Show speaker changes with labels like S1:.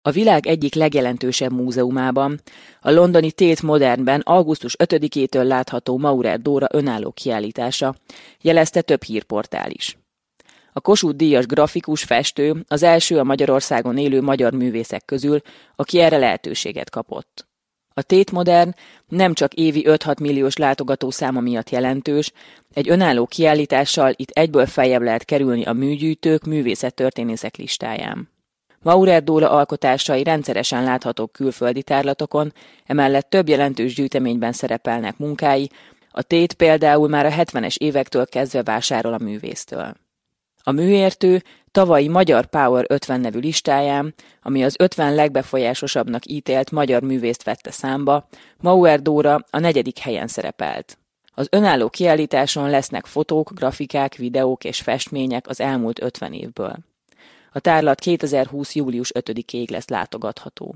S1: A világ egyik legjelentősebb múzeumában, a londoni Tate Modernben augusztus 5-től látható Maurer Dóra önálló kiállítása, jelezte több hírportál is. A Kossuth-díjas grafikus, festő az első a Magyarországon élő magyar művészek közül, aki erre lehetőséget kapott. A Tate Modern nem csak évi 5-6 milliós látogatószáma miatt jelentős, egy önálló kiállítással itt egyből feljebb lehet kerülni a műgyűjtők, művészettörténészek listáján. Maurer Dóra alkotásai rendszeresen láthatók külföldi tárlatokon, emellett több jelentős gyűjteményben szerepelnek munkái, a Tate például már a 70-es évektől kezdve vásárol a művésztől. A műértő tavalyi Magyar Power 50 nevű listáján, ami az 50 legbefolyásosabbnak ítélt magyar művészt vette számba, Maurer Dóra a 4. helyen szerepelt. Az önálló kiállításon lesznek fotók, grafikák, videók és festmények az elmúlt 50 évből. A tárlat 2020. július 5-ig lesz látogatható.